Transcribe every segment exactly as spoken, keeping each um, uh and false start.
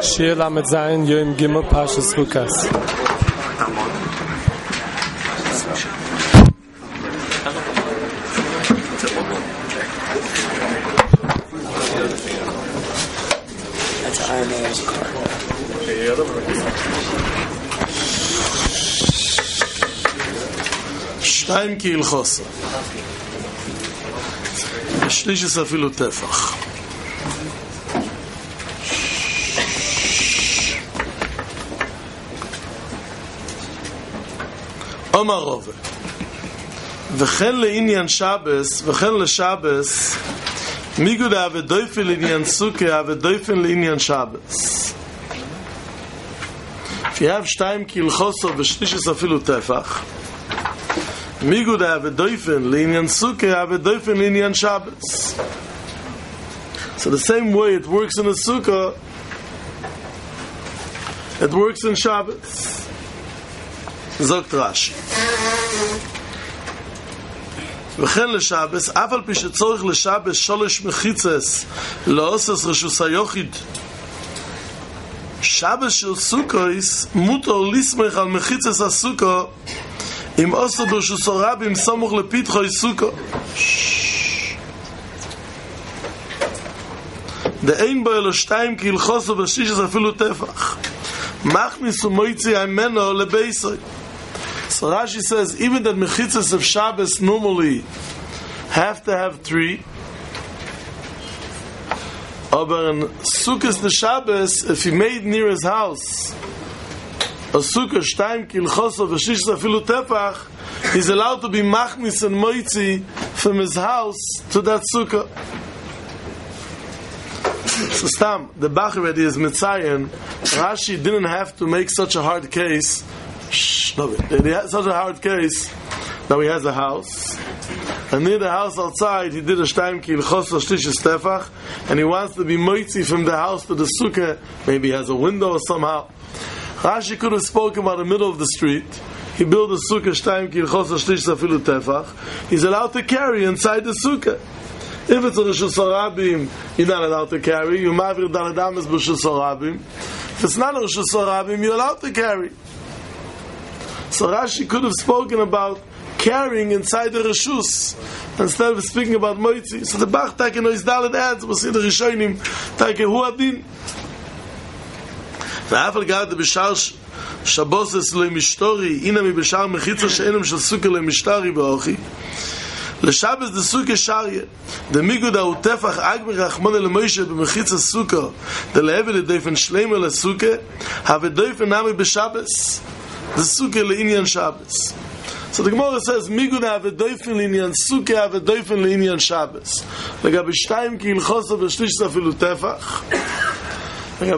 Shir Lamed Zayin Yom Gimel Parshas Chukas. That's an Iron Man's card. שתיים כהלכוסה שלישס אפילו טפח אומר רובה וכן לעניין שבס וכן לשבס מיגוד העבדויפן לעניין סוכה העבדויפן לעניין שבס if you have שתיים כהלכוסה ושלישס אפילו טפח Migud Avedoifen Linyan Sukkah Avedoifen Linyan Shabbos. So the same way it works in a Sukkah, it works in Shabbos. Zogt Rashi. וכן לשבס, אף על פי שצורך לשבס שולש מחיצס לאוסס רשוס היוחיד שבס של סוכויס מותר לסמך על מחיצס הסוכה אם אוסר ברשוס הרבים סמוך לפתחו סוכה דאין בו אלו שתיים כהלכוסו ושישס אפילו טפח מכניס ומויצי ממנו לבייסוי. So Rashi says even that mechitzas of Shabbos normally have to have three, aber in Sukkos the Shabbos, if he made near his house a Sukkah shtaim kilchoso v'shishis afilu tefach, he's allowed to be machnis and moitzi from his house to that Sukkah. So Stam, the Bach already is Mitzayin. Rashi didn't have to make such a hard case. Shh, no, he had such a hard case. Now he has a house, and near the house outside he did a shtaim kilchoso v'shishis tefach, and he wants to be moitzi from the house to the Sukkah. Maybe he has a window somehow. Rashi could have spoken about the middle of the street. He built a sukkah shtaim kilchosa shlish afilu tefach. He's allowed to carry inside the sukkah. If it's a reshus harabim, you're not allowed to carry. You mavir daladamas b'reshus harabim. If it's not a reshus harabim, you're allowed to carry. So Rashi could have spoken about carrying inside the reshus instead of speaking about moitzi. So the Bach taken his dalad adds. We'll see the Rishonim taken hu adin. ואף על גד בשאר שבוסס למשטורי הנה מבשאר מחיצה שאינם של סוכה למשטרי באוכי לשבס דסוכה שריה דמיגוד הוא טפח אגמר רחמונה למוישה במחיצה סוכה דלהבל לדויפן שלמה לסוכה הבדויפן נמי בשבס דסוכה לעניין שבס. So the Gemara says מיגוד הבדויפן לעניין סוכה הבדויפן לעניין שבס לגבי שתיים כי הלכוסה ושליש אפילו טפח that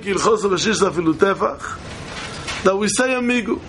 we say amigu.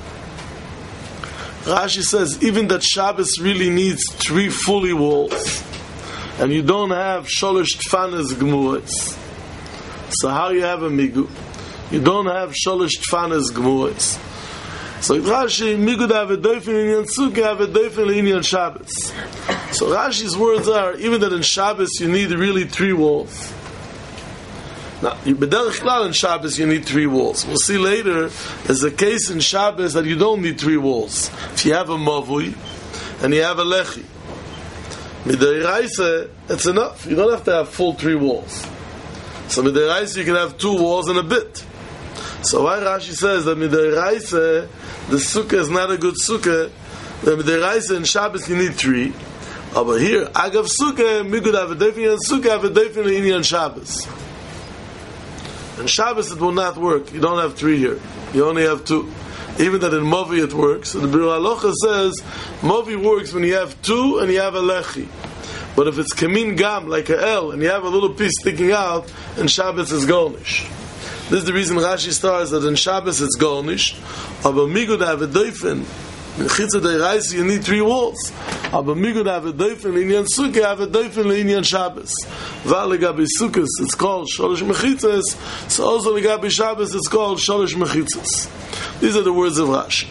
Rashi says even that Shabbos really needs three fully walls, and you don't have sholosh tfanas gmuras. So how you have amigu? You don't have sholosh tfanas gmuras. So Rashi amigu da avedoifen inyan sukkah avedoifen inyan Shabbos. So Rashi's words are even that in Shabbos you need really three walls. Now, b'derech klal in Shabbos you need three walls. We'll see later there's a case in Shabbos that you don't need three walls. If you have a mavui and you have a lechi, midiraisa, it's enough. You don't have to have full three walls. So midiraisa you can have two walls and a bit. So why Rashi says that midiraisa the sukkah is not a good sukkah. The midiraisa in Shabbos you need three. But here agav sukkah migud avadefin and sukkah avadefin inyan Shabbos. In Shabbos it will not work. You don't have three here. You only have two. Even that in Movi it works. The Biur Halacha says Movi works when you have two and you have a lechi. But if it's kamin gam, like a L, and you have a little piece sticking out, in Shabbos it's golnish. This is the reason Rashi starts that in Shabbos it's golnish. Aber migud avedoifen, in Chitza Deiraisa you need three walls. Aber migud avedoifen l'inyan sukkah avedoifen l'inyan Shabbos. Val legabi sukkos it's called sholosh mechitzas. So also legabi Shabbos it's called sholosh mechitzas. These are the words of Rashi.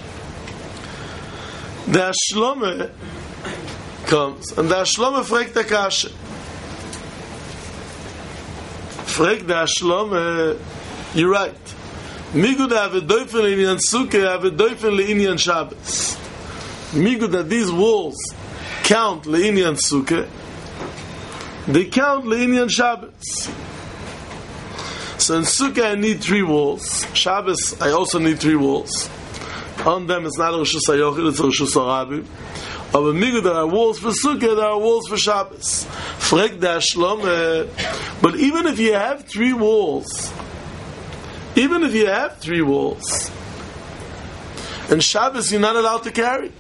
The Shlome comes and the Shlome fragt the kashe. Fragt the Shlome you're right. Migud have a doifen l'inyan sukkah, have a doifen l'inyan Shabbos. Migud that these walls count l'inyan sukkah, they count l'inyan Shabbos. So in sukkah I need three walls. Shabbos I also need three walls. On them it's not a Rishus HaYochid, it's a Rishus HaRabim. But Migud there are walls for sukkah, there are walls for Shabbos. Frek da Shlomeh. But even if you have three walls, even if you have three walls, and Shabbos you're not allowed to carry.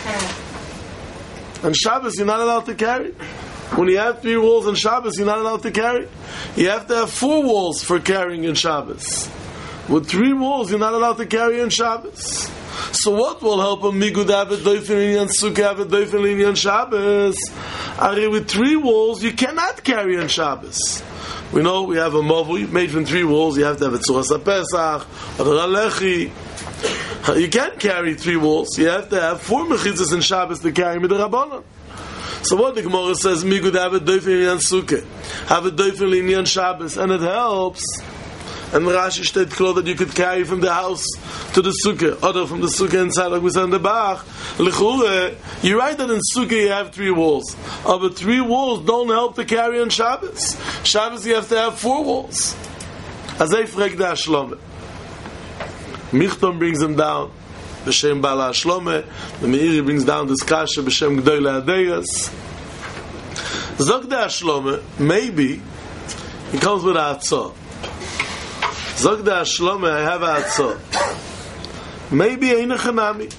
And Shabbos you're not allowed to carry. When you have three walls on Shabbos, you're not allowed to carry. You have to have four walls for carrying in Shabbos. With three walls, you're not allowed to carry in Shabbos. So what will help a migud have a doifen in sukkah, have a doifen in Shabbos? Are with three walls, you cannot carry in Shabbos. We know we have a mavui made from three walls. You have to have a tzuras haPesach, a ralechi. You can't carry three walls. You have to have four mechitzas in Shabbos to carry with the Rabbanon. So what the Gemara says, migud have a doifen in sukkah, have a doifen in Shabbos, and it helps. And Rashi stated clothes that you could carry from the house to the sukkah, or from the sukkah inside, like we said in the Bach. L'chure, you're right that in sukkah you have three walls, oh, but three walls don't help to carry on Shabbos. Shabbos you have to have four walls. Azay frek da Shlomeh. Michtom brings them down. B'shem Bala Shlomeh. The Meiri brings down this kasha b'shem Gdoyle Adeyas. Zog da Shlomeh. Maybe he comes with a atzah. Zog da Shlomeh, I have a atzah. Maybe Eina Chanami.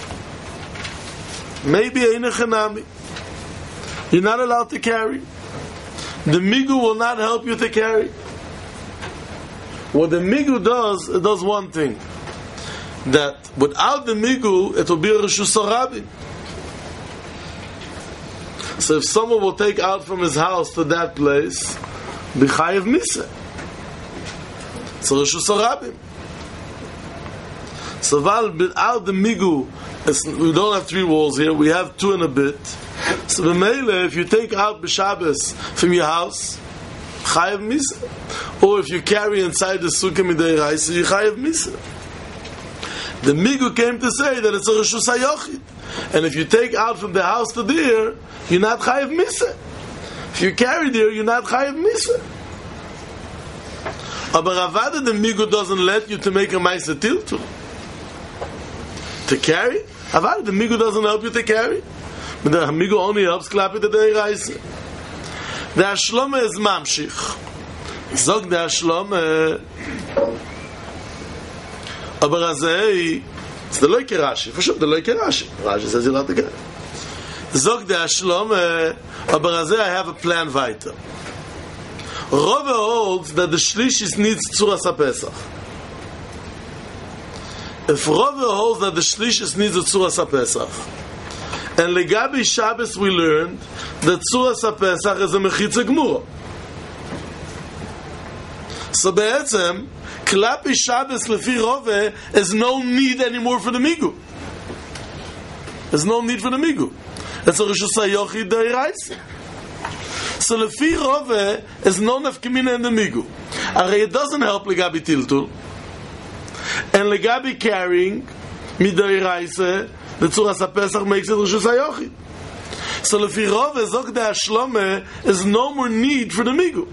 Maybe Eina Chanami. You're not allowed to carry. The migu will not help you to carry. What the migu does, it does one thing. That without the migu, it will be a Rishus HaRabim. So if someone will take out from his house to that place, b'chayev miseh. So Rishus HaRabim. So without the migu, we don't have three walls here, we have two and a bit. So the meile, if you take out b'Shabbos from your house, chayev miseh. Or if you carry inside the sukkah midei raisa, you chayev miseh. The migu came to say that it's a Rishus HaYochid. And if you take out from the house to there, you're not chayev miseh. If you carry there, you're not chayev miseh. But Ravada, the migu doesn't let you to make a ma'aser tiltul. To carry? Ravada, the migu doesn't help you to carry. But the migu only helps clap it at the reise. The Ashlomeh is mamshich. Zog the Ashlomeh. Aber azei, it's the loike Rashi. For sure, the loike Rashi. Rashi says you're not the guy. Zog the Ashlomeh. Aber azei, I have a plan weiter. Rove holds that the Shlishis needs Tzuras HaPesach. If Rove holds that the Shlishis needs a Tzuras HaPesach, and Legabi Shabbos we learned that Tzuras HaPesach is a Mechitza Gemura. So be'etzem, Klapi Shabbos Lefi Rove is no need anymore for the Migu. There's no need for the Migu. It's a Rishus HaYochid Deiraisa. So Lefi Rove is no nafkamina in the migu. Arei it doesn't help legabi tiltul, and legabi carrying midei raise. The tzuras haPesach makes it Rishus HaYochid. So Lefi Rove zog da Shlomeh is no more need for the migu.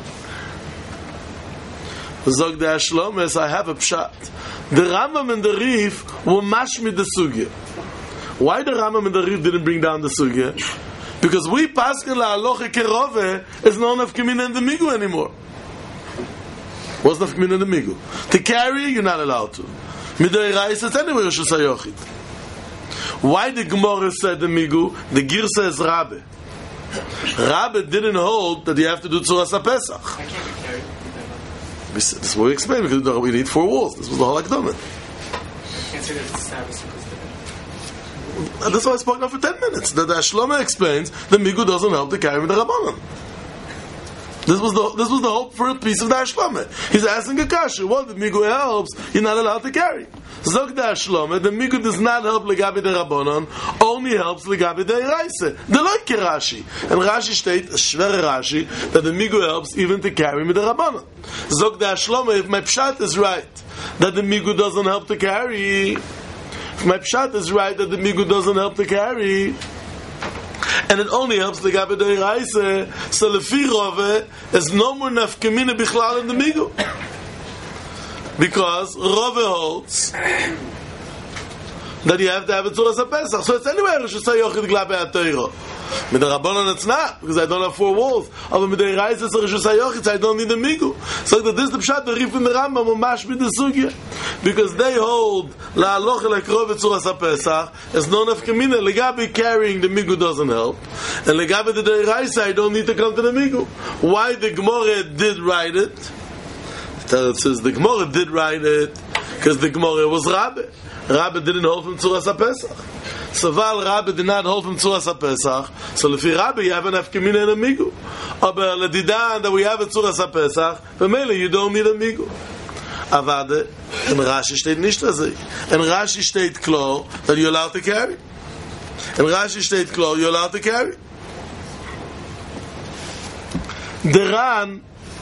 Zog da Shlomeh, so I have a pshat. The Rambam and the Rif were mashmid the sugya. Why the Rambam and the Rif didn't bring down the sugya? Because we paskin la aloche kerove is no nafkamina in the migu anymore. What's nafkamina in the migu? To carry, you're not allowed to. Midei raisa, it's anyway Rishus HaYochid. Why the Gemara said the migu? The Girsa is Rabbe. Rabbe didn't hold that you have to do Tzuras HaPesach. I can't be carried. This is what we explained, because we need four walls. This was the whole Akdamah. I can't say that it's Sabbath. And that's why I spoke now for ten minutes. That the Shlomeh explains the migu doesn't help to carry with the Rabbanon. This was the this was the hope for a piece of the Hashlama. He's asking a kasha. What the migu helps, you're not allowed to carry. Zog the Hashlama, the migu does not help legabi the Rabbanon, only helps legabi the Eraisa. The like Rashi. And Rashi state, Shver Rashi, that the migu helps even to carry with the Rabbanon. Zog the Hashlama, if my pshat is right, that the migu doesn't help to carry, if my pshat is right, that the migu doesn't help to carry, and it only helps the Gabi Dei Reise, so Lefi Rove is no more nafkamina bichlal in the migu. Because Rove holds that you have to have it Tzuras HaPesach. So it's anywhere Rosh Hashanah Yochid Glabe HaToiro. With the Rabbanon it's not, because I don't have four walls. But with the Reise it's Rosh Hashanah Yochid, so I don't need the migu. So that this is the Pshat, the Rif in the Rambam, and Mashmid the Sugya. Because they hold La Aloch Elekrov Tzuras HaPesach, as no nafkamina, Legabi carrying the migu doesn't help. And Legabi the Dei Reise, I don't need to come to the migu. Why the Gemara did write it? It says the Gemara did write it because the Gemara was Rabbi. Rabbi didn't hold from Tzuras HaPesach. So while Rabbi did not hold from Tzuras HaPesach, so lefi Rabbi you have an afkamina and a migu. Aber ledidan that we have a Tzuras HaPesach, b'meile you don't need a migu. Avade, in Rashi steht nicht das. In Rashi steht klar that you're allowed to carry. In Rashi steht klar you're allowed to carry. The Ran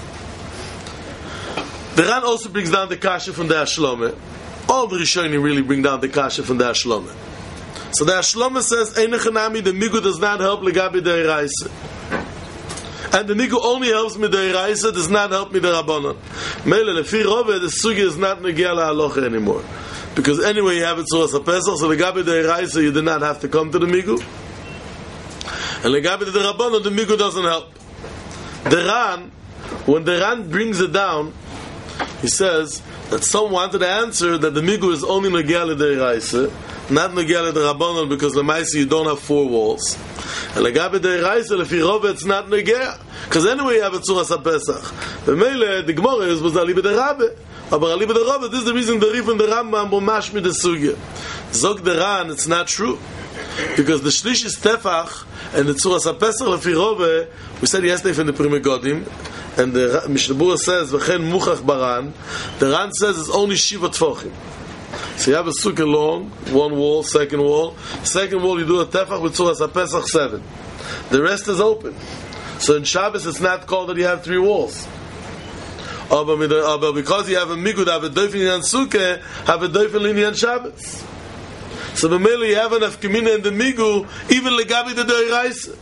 The Ran also brings down the kasha from the Hashlama. All the Rishonim really bring down the kasha from the Hashlama. So the Hashlama says, Einechanami, the migu does not help legabi the Eraisa. And the migu only helps me the Eraisa, does not help me the Rabbanon. Mele, lefi Rove, the sugi is not negia la'alocha anymore. Because anyway you have it Tzuras HaPesach, so legabi the Eraisa you do not have to come to the migu. And legabi the Rabbanon, the migu doesn't help. The Ran, when the Ran brings it down, he says that some wanted to answer that the migu is only Nagia the Eraisa, not Nagia the Rabbanon, because the Maisi you don't have four walls. And Legabe the Eraisa, lefi Rove, it's not Nagia, because anyway you have a Tzuras HaPesach. The Mele, the Gemara is was Aliba the Rabbe, but Aliba the Rabbe, this is the reason the Rif and the Rambam were mashmi the Sugya. Zog the Ran, it's not true, because the Shlish is Tefach and the Tzuras HaPesach lefi Rove, we said yesterday from the Prima Godim. And the Mishnah Berurah says, "V'chen muchach baran." The Ran says it's only shiva tefachim. So you have a sukkah long, one wall, second wall. Second wall you do a tefach with Tzuras HaPesach seven. The rest is open. So in Shabbos it's not called that you have three walls. But because you have a migu, have a doifin in sukkah, have a doifin in Shabbos. So the mele you have enough kamina in the migu, even legabi the doiraisa.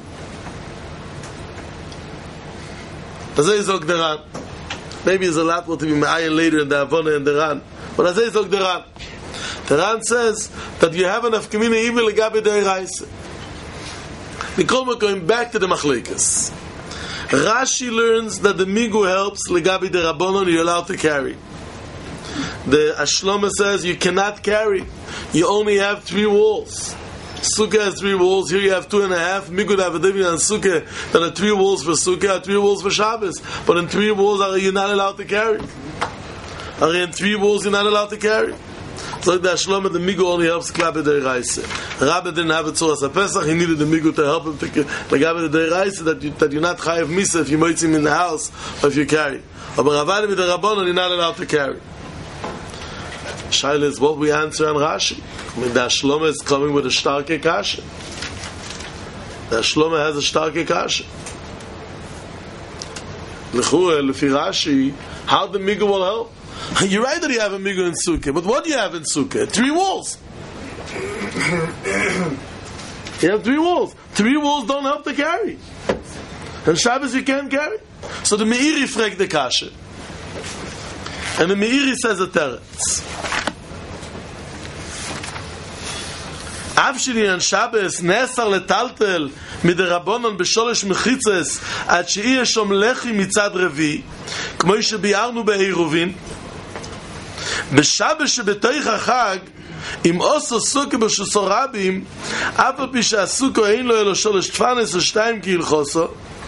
Azay zog the Ran. Maybe there's a lot more to be ma'ayin later in the Avona and the Ran. But Azay zog the Ran. The Ran says that you have enough kamina even legabi deiraisa. Nikolma going back to the Machlekas. Rashi learns that the migu helps legabi the Rabbanon, you're allowed to carry. The Hashlama says you cannot carry. You only have three walls. Sukkah has three walls. Here you have two and a half. Migu have a divin and Sukkah. There are three walls for Sukkah, three walls for Shabbos. But in three walls, are you not allowed to carry? Are in three walls you're not allowed to carry? So the Hashlama, the migu only helps Klabe the Reise. Rabbi didn't have a Tzuras HaPesach. He needed the migu to help him to Klabe the Reise, that you that you're not chayav misa if you meet him in the house or if you carry. But Rabbi with the Rabbanon, you're not allowed to carry. Shaila is what we answer on Rashi. I mean, the Hashlama is coming with a starke kasha. The Hashlama has a starke kasha. L'chura, l'fi Rashi, how the migu will help? You're right that you have a migu in Sukkah, but what do you have in Sukkah? Three walls. You have three walls. Three walls don't help to carry. And Shabbos you can't carry. So the Meiri fragt the kasha. And the Meiri says a teretz. Avshini on Shabbos nesar letaltel miderabonon b'sholosh mechitzes ad she'iyeh shom lechi mitzad revi kmo shebiarnu be'eruvin b'Shabbos shebetoich hachag im oso sukkah b'shusorabim af al pi she'asukkah ein lo elo sholosh tfanes o shtayim ki ilchoso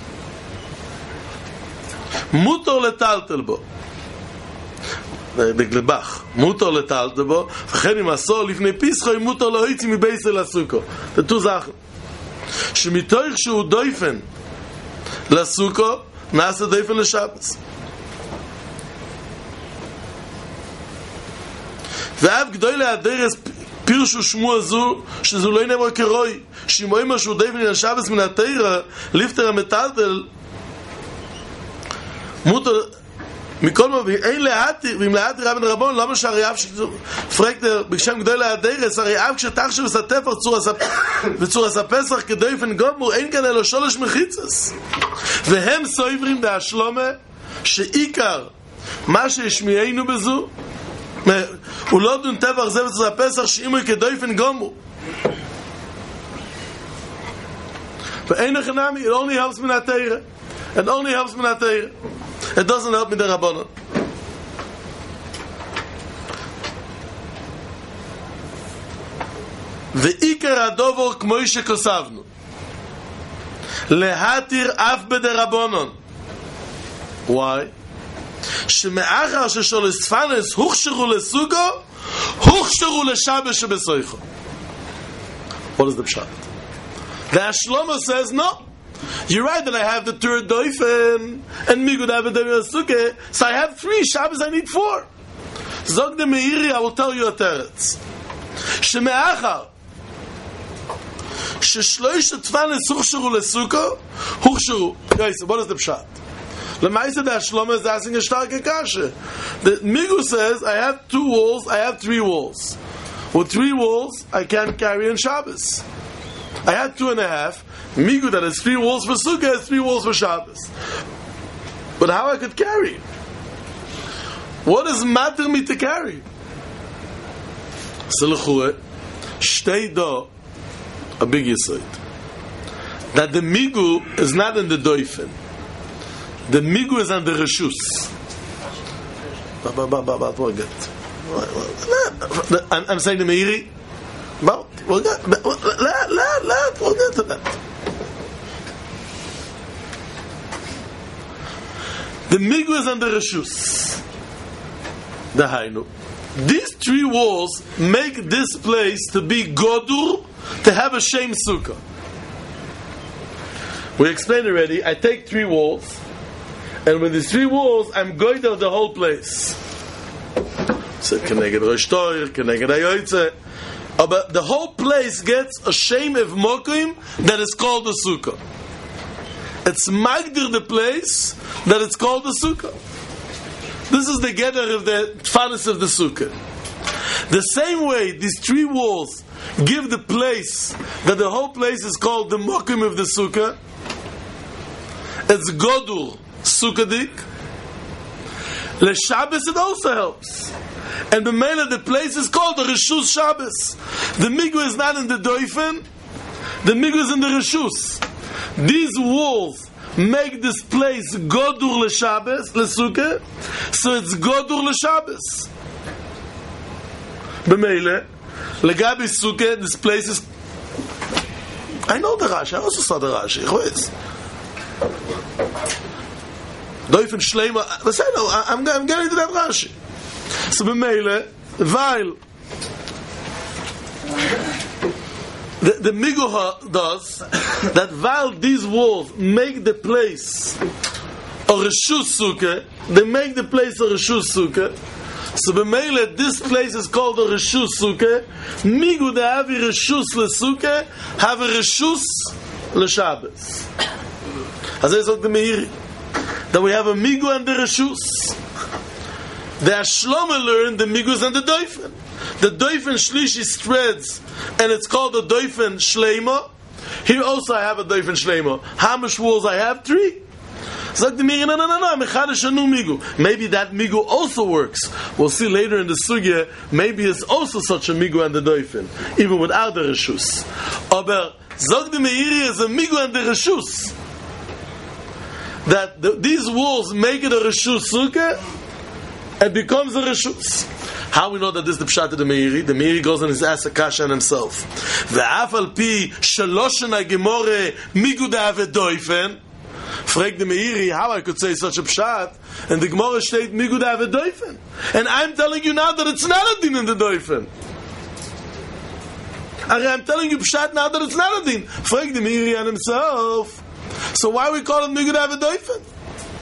mutor letaltel bo בגלבח מותר לטלת בו וכן אם עשור לפני פיסחו אם מותר לא היצי מבייסר לסוכו זה two Sachen שמתוך שהוא דויפן לסוכו Nasa Doifen l'Shabbos. ואף גדול להדרס פירשו שמו הזו שזו לא נאמר כרוי שימועים משהו די בני השבס מן התאירה ליפטר המטלטל מותר מכל מבין אין להטיר ואם להטיר רבן רבון למה שהרי אף פרקטר בקשם גדול להדרס הרי אף כשתחשב וסתפר וצור הספסח כדויפן גומור אין כאן אלו שולש מחיצס והם סויברים בהשלומה שעיקר מה שהשמיענו בזו הוא לא דון טבח זה וצור הפסח שאימו כדויפן גומור ואין החנמי it only helps מן התאירה it only helps מן התאירה it doesn't help מן דרבנן ועיקר הדובר כמו שכוסבנו להתיר אף בדרבנן why? שמאחר ששולספנס הוכשרו לסוגו הוכשרו לשבש שבסויכו. What is the pshat? The Shlomo says no, you're right that I have the third doifen and migud have a doifen, so I have three Shabbos, I need four. Zog de Meiri, I will tell you a teretz שמאחר ששלוש תפנס הוכשרו לסוגו הוכשרו. Guys, what is the pshat? Lemaisa the Shlomo is asking a starke kasha. The Migu says, I have two walls, I have three walls. With three walls, I can't carry in Shabbos. I have two and a half. Migu that has three walls for Sukkah has three walls for Shabbos. But how I could carry? What does matter me to carry? Selchue, shtei do, a big yesod. That the Migu is not in the doifen. The migu is on the reshus. But, but, but, but, but, we'll get. I'm, I'm saying the Meiri. But, we'll get. La, la, la, we'll get to that. The migu is on the reshus. The hainu. These three walls make this place to be godur, to have a shem sukkah. We explained already. I take three walls. And with these three walls, I'm going to the whole place. So, keneged rosh toir, keneged hayoytze. But the whole place gets a shame of mokim that is called the sukkah. It's magdir the place that it's called the sukkah. This is the gather of the tfanis of the sukkah. The same way, these three walls give the place that the whole place is called the mokim of the sukkah. It's godur. Sukkadik. Le Shabbos it also helps. And the main of the place is called the Reshus Shabbos. The Migu is not in the Doifen. The Migu is in the Reshus. These walls make this place Godur Le Shabbos, Le Sukkah. So it's Godur Le Shabbos. B'meile, Legabi Sukkah, this place is... I know the Rashi. I also saw the Rashi. Doifen Shleima, I'm, I'm getting to that Rashi. So b'meile, while the, the Miguha does, that while these walls make the place a Reshus Sukkah, they make the place a Reshus Sukkah, so b'meile, this place is called a Reshus Sukkah, Migu de have a Reshus le Sukkah, have a Reshus le Shabbos. As I said to Meiri, that we have a migu and the reshus. The Shlomo learned the migus and the doifen. The doifen shlishi spreads, and it's called the doifen shleima. Here also I have a doifen shleima. How much walls I have? Three. So the Meiri, no, no, no, no. Mechadish a new migu. Maybe that migu also works. We'll see later in the sugya. Maybe it's also such a migu and the doifen, even without the reshus. Aber zog the Meiri is a migu and the reshus. That the, these walls make it a Reshus Sukkah and becomes a Reshus. How we know that this is the Pshat of the Meiri? The Meiri goes and is asked a kasha on himself. Ve'af al pi shaloshana gemore miguda ave doifen. Frag the Meiri how I could say such a Pshat, and the Gemara state miguda ave doifen. And I'm telling you now that it's not a din in the doifen. I'm telling you Pshat now that it's not a din. Frag the Meiri on himself. So why we call it Migud Ave Doifen?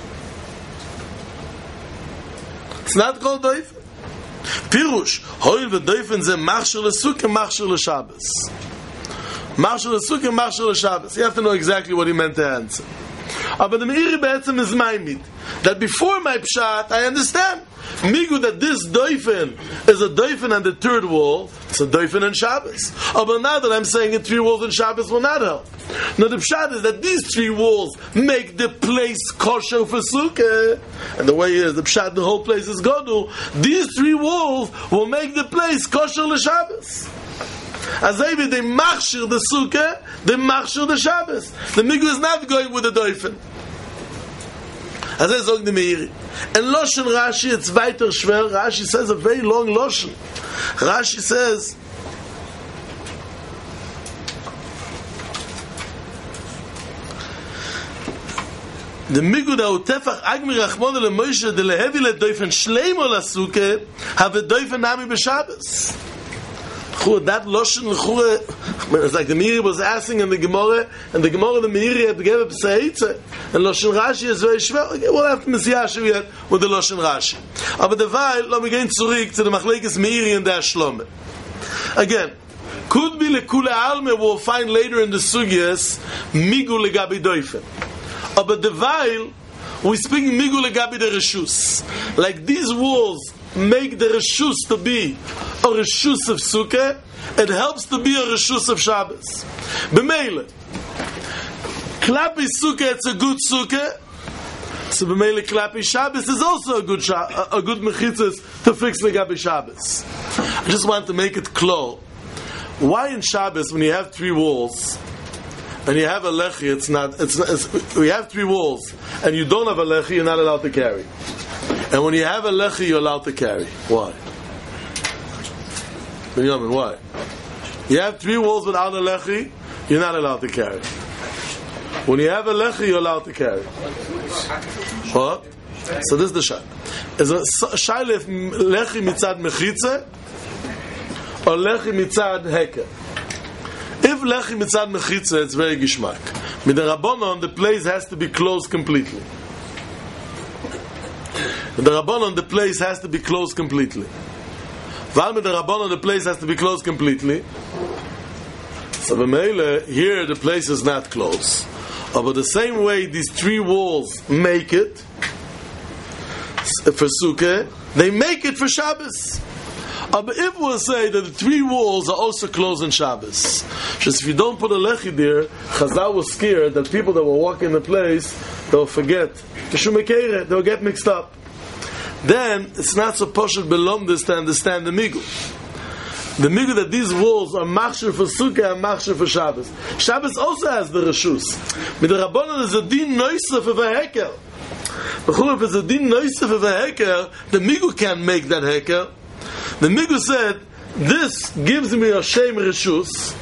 It's not called doifen. Pirush, hoil v'doifen ze machshir l'sukkah, machshir l'Shabbos. Machshir l'sukkah, machshir l'Shabbos. You have to know exactly what he meant to answer. But the Meiri Be'etzem is maimid. That before my pshat, I understand. Migu that this doifen is a doifen on the third wall, it's a doifen on Shabbos. Oh, but now that I'm saying it, three walls on Shabbos will not help. Now the pshat is that these three walls make the place kosher for sukkah. And the way is, the pshat, the whole place is godu. These three walls will make the place kosher l'Shabbos. As maybe they machshir the sukkah, they machshir the Shabbos. The migu is not going with the doifen. As I say, the Meiri. And Loshen Rashi, it's weiter schwer. Rashi says a very long Loshen. Rashi says, the migu da utefach agmi rachmon le Moshe de lehevi le doifen shleimo la sukkah have a doifen nami b'Shabbos. That Loshen, it's like the Meiri was asking in the Gemara, and the Gemara, the Meiri had to give up Seitze, and Loshen Rashi is very schwer. Okay, we'll have to Messiah yet with the Loshen Rashi. Aber derweil, let me go zurück to the Machlekes Meiri and the Shlome. Again, could be lekule alme, we'll find later in the Sugyas, migu legabi doifen. Aber derweil, we speak migu legabi the Reshus. Like these walls make the Reshus to be a Reshus of Sukkah, it helps to be a Reshus of Shabbos. B'meile, Klapi Sukkah, it's a good Sukkah, so b'meile Klapi Shabbos is also a good Sha- a good Mechitzas to fix Legabi Shabbos. I just want to make it clear. Why in Shabbos, when you have three walls, and you have a lechi, it's not, it's, it's, we have three walls, and you don't have a lechi, you're not allowed to carry. And when you have a lechi, you're allowed to carry. Why? Benjamin, why? You have three walls without a lechi, you're not allowed to carry. When you have a lechi, you're allowed to carry. What? So this is the shayla. Is a shayla if lechi mitzad mechitze or lechi mitzad heker? If lechi mitzad mechitze, it's very gishmak. Midarabonon, the place has to be closed completely. The Rabbanon, the place has to be closed completely. Val with the Rabbanon, the place has to be closed completely. So b'meile, here the place is not closed. But the same way these three walls make it for Sukkah, they make it for Shabbos. But if we'll say that the three walls are also closed on Shabbos, just if you don't put a lechi there, Chazal was scared that people that will walk in the place, they'll forget. They'll get mixed up. Then it's not so poshut belomdis to understand the migu. The migu that these walls are machshir for Sukkah and machshir for Shabbos. Shabbos also has the reshus. Mit the Rabbanon is a din noisef of a heker. If it's a din noisef of a heker, the migu can't make that heker. The migu said, this gives me a shem reshus.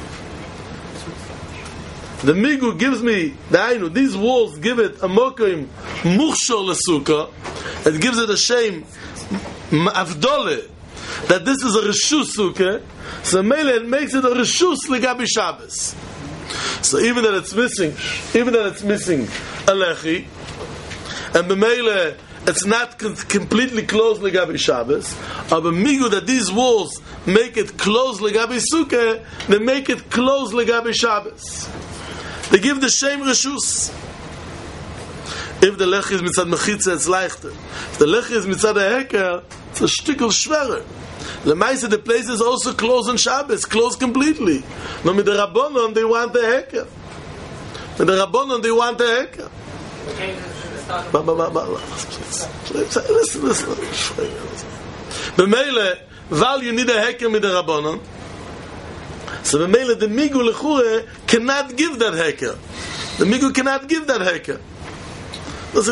The migu gives me the ainu. These walls give it a mokim muchshor lesukkah. It gives it a shame avdole that this is a reshus sukkah. So mele it makes it a reshus legabi Shabbos. So even that it's missing, even that it's missing a lechi, and b'mele it's not com- completely closed legabi Shabbos. But migu that these walls make it closed legabi sukkah, they make it closed legabi Shabbos. They give the shame reshus. If the lechi is mitzad mechitza, it's leichter. If the lechi is mitzad heker, it's a shtickle schwerer. Lemaisa, the place is also closed on Shabbos, closed completely. No, with the Rabbanon, they want the heker. With the Rabbanon, they want the heker. Ba, ba, ba, ba. Listen, listen. B'meile, while you need a heker with the Rabbanon, so b'meile, the migu lechure cannot give that heker. The migu cannot give that heker. We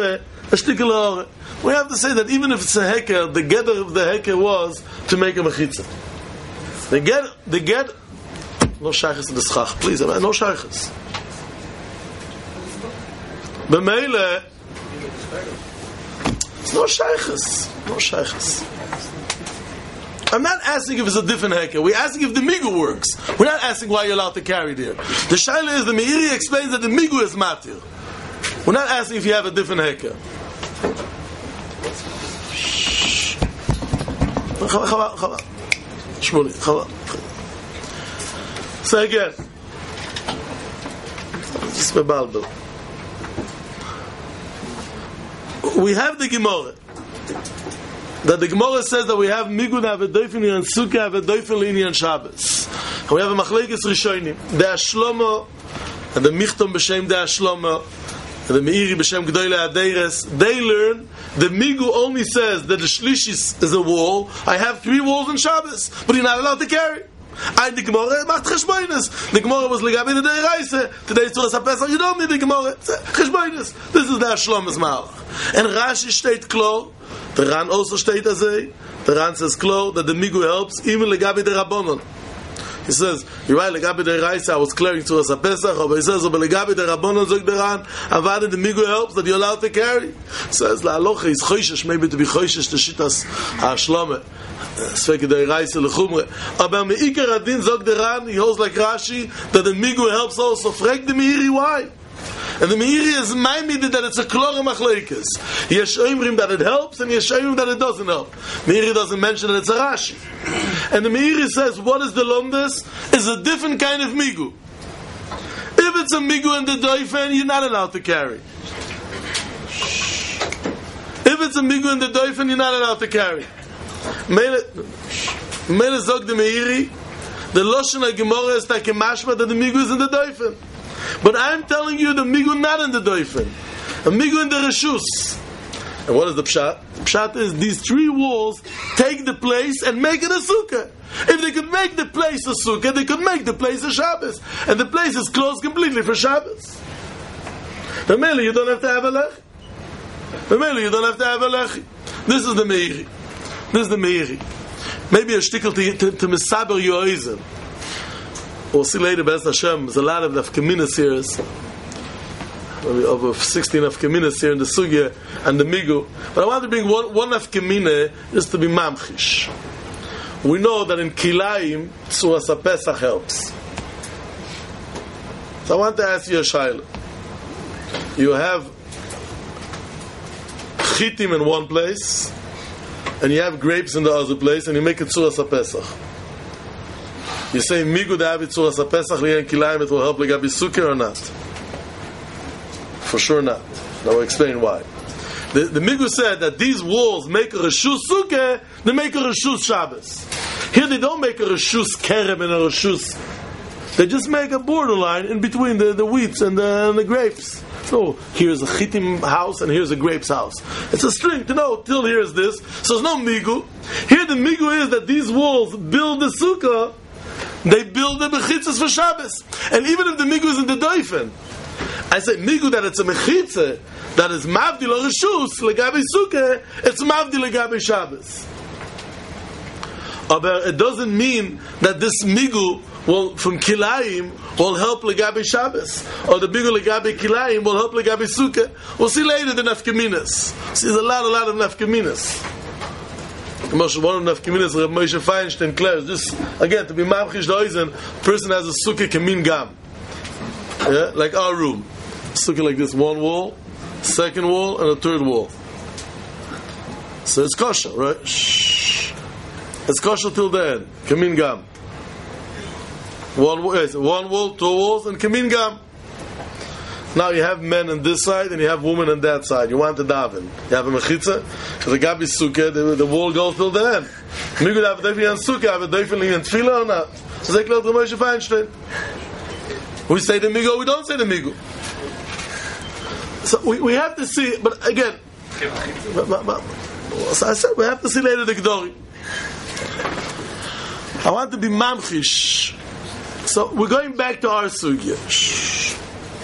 have to say that even if it's a heker, the getter of the heker was to make a mechitza. The get, the get, no shaykhs in the schach, please, no shaykhs. B'meile, it's no shaykhs, no shaykhs. I'm not asking if it's a different heker. We're asking if the migu works. We're not asking why you're allowed to carry there. The shayla is the Meiri explains that the migu is matir. We're not asking if you have a different heker. Chaval, chaval. Shmuli, chaval. Say again. Just bebalbel. We have the Gemara. That the Gemara says that we have Migud Avedoifin and Sukkah Avedoifin and Shabbos. And we have a Machlekes Rishonim. The Ashlomo and the Michtom B'Shem the Ashlomo and the Meiri B'Shem G'doyle Adeires. They learn the Migu only says that the Shlishis is a wall. I have three walls in Shabbos, but you're not allowed to carry. I the Gemara macht Cheshboinus. The Gemara was legabe the Deiraise. Today it's Tzuras HaPesach. You don't need the Gemara. Cheshboinus. This is the Ashlomo's Malach. And Rashi steht klar. The Ran also steht as a. The Ran says klar that the Migu helps even legabe the Rabbanon. He says, you're right, legabe the Deiraise, I was clearing Tzuras HaPesach, but he says, but legabe the Rabbanon zog the Ran, avad the Migu helps that you're allowed to carry. He says, la alocha is choishesh, maybe to be choishesh to shitas ha'ashlome. Sveke the Deiraise lechumre. Aber me'ikar adin zog the Ran, he holds like Rashi, that the Migu helps also. Frag the Meiri why? And the Meiri is my midah that it's a klore machlekes. Yesh oimrim that it helps, and yesh oimrim that it doesn't help. Meiri doesn't mention that it's a Rashi. And the Meiri says, what is the Lomdes? Is a different kind of Migu. If it's a Migu in the Doifen, you're not allowed to carry. If it's a Migu in the Doifen, you're not allowed to carry. Mele zog the Meiri, the Loshen HaGemorah is like a mashma that the Migu is in the Doifen. But I'm telling you the Migu not in the Doifen. A Migu in the Reshus. And what is the Pshat? The Pshat is these three walls take the place and make it a Sukkah. If they could make the place a Sukkah, they could make the place a Shabbos. And the place is closed completely for Shabbos. Remember, you don't have to have a lech. Remember, you don't have to have a lech. This is the Meiri. This is the Meiri. Maybe a shtickle to, to, to Mesaber Yoizim. We'll see later, Be'ez Hashem, there's a lot of Nafkaminas here, maybe over sixteen Nafkaminas here in the Sugya and the Migu. But I want to bring one, one Nafkamina just to be Mamchish. We know that in Kilayim, Tzuras HaPesach helps. So I want to ask you a shayla. You have Chitim in one place, and you have grapes in the other place, and you make it Tzuras HaPesach. You say Migu David Tzuras HaPesach li'en kilayim, it will help legabi Sukkah or not? For sure not. Now we'll explain why. The, the Migu said that these walls make a Reshus Sukkah, they make a Reshus Shabbos. Here they don't make a Reshus Kerem and a Reshus. They just make a borderline in between the, the wheats and the, and the grapes. So here's a Chitim house and here's a grapes house. It's a string to know till here's this. So there's no Migu. Here the Migu is that these walls build the Sukkah. They build the mechitzas for Shabbos. And even if the Migu is in the Doifen, I say Migu that it's a mechitza, that is mavdi lo reshus, legabe sukkah, it's mavdi legabe Shabbos. But it doesn't mean that this Migu will, from Kilayim, will help legabe Shabbos. Or the Migu legabe Kilayim will help legabe sukkah. We'll see later the nafkaminas. See, there's a lot, a lot of nafkaminas. One of the nafkaminas, Rav Moshe Feinstein declares, just again to be mamchish doizen, person has a sukkah kamin gam, yeah, like our room, sukkah like this, one wall, second wall, and a third wall. So it's kosher, right? Shh. It's kosher till the end. Kamin gam. One wall, one wall, two walls, and kamin gam. Now you have men on this side and you have women on that side. You want to daven. You have a mechitza. Because the gabi sukkah, the, the wall goes till the end. Migu have a definitely on sukkah, have a definitely on tefillah or not. So they call it Rav Moshe Feinstein. We say the migu, we don't say the migu. So we, we have to see, but again, but, but, but, so I said we have to see later the Gedori. I want to be mamchish. So we're going back to our sugya. Shh.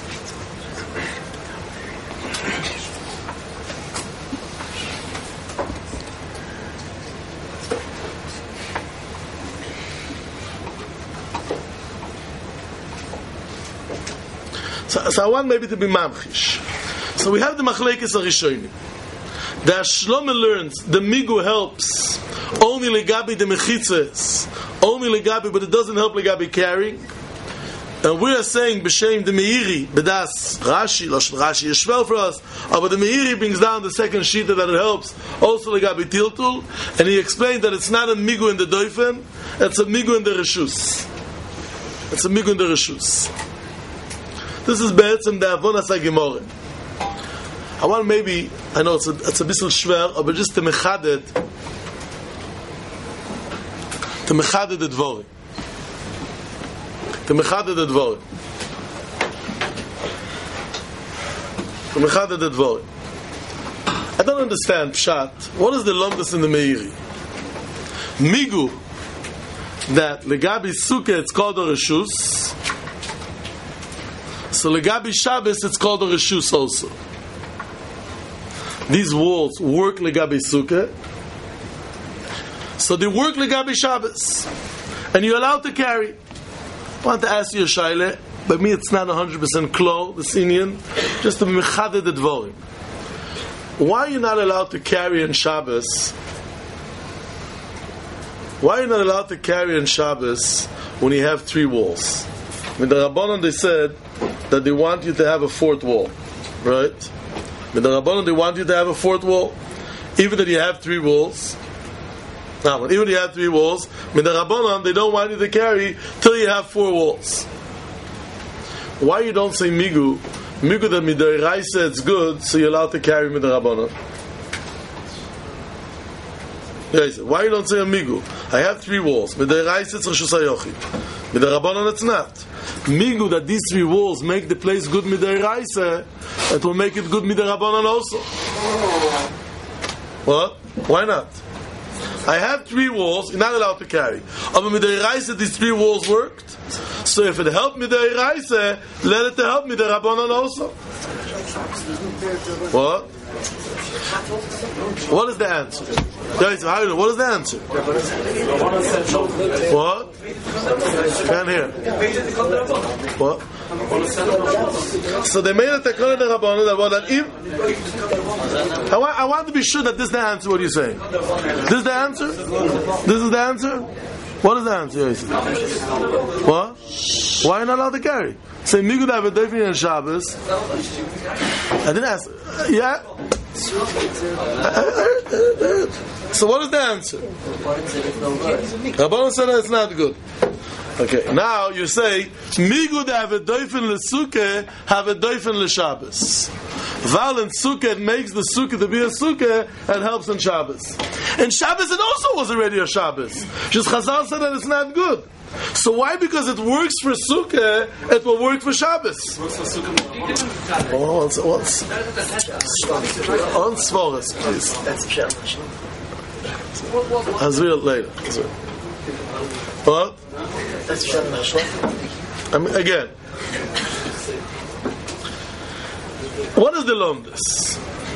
So, so I want maybe to be mamchish. So we have the machlekes arishonim. The Shlomo learns the migu helps only legabi the mechitzes, only legabi, but it doesn't help legabi carrying. And we are saying b'shem the Meiri, b'das Rashi, Lashon Rashi is shvel for us. But the Meiri brings down the second sheet that it helps also legabi tiltul, and he explained that it's not a migu in the doifen, it's a migu in the reshus. It's a migu in the reshus. This is be'etzem the avonas hagimorah. I want maybe, I know it's a, it's a bit shver, but just to mechadet, to mechadet the dvorim. To mechadet the dvorim. To mechadet the dvorim. I don't understand, pshat. What is the lumdus in the Meiri? Migu, that legabi sukkah it's called a reshus, so legabi Shabbos it's called a reshus also. These walls work legabi sukkah, so they work legabi Shabbos, and you're allowed to carry. I want to ask you a shaila, but me it's not one hundred percent klo, the Sinyan, just to mechaded the dvorim. Why are you not allowed to carry in Shabbos? Why are you not allowed to carry in Shabbos when you have three walls? In the Rabbanon they said that they want you to have a fourth wall, right? In the Rabbanon they want you to have a fourth wall, even that you have three walls. Now, even if you have three walls, in the Rabbanon they don't want you to carry till you have four walls. Why you don't say migu? Migu that midiraisa it's good, so you're allowed to carry with the Rabbanon. Yes. Why you don't say a migu? I have three walls. Midiraisa it's reshus hayochid. With the Rabbanon it's not. Migu that these three walls make the place good midiraisa, it will make it good with the Rabbanon also. What? Why not? I have three walls, you're not allowed to carry. But midiraisa these three walls worked. So if it helped me the Iraisa, let it to help me the Rabbanon also. What? What is the answer? What is the answer? What? Can't hear. What? So they made a takana the Rabbanon that what that if I want, I want to be sure that this is the answer. What are you saying? This is the answer? This is the answer? What is the answer? What? Why are you not allowed to carry? Say migu da v'doifin and Shabbos. I didn't ask. Yeah. So what is the answer? Rabbanon said it's not good. Okay. Now you say migu da v'doifin l'sukkah have a doifin l'Shabbos. Val and sukkah makes the sukkah to be a sukkah and helps on Shabbos. And Shabbos it also was already a Shabbos. Just Chazal said that it's not good. So why? Because it works for sukkah, it will work for Shabbos. Oh, once, once, on Svoris, please. That's Shabbos. I'll read it later. What? That's Shabbos. I mean, again. What is the lomdus?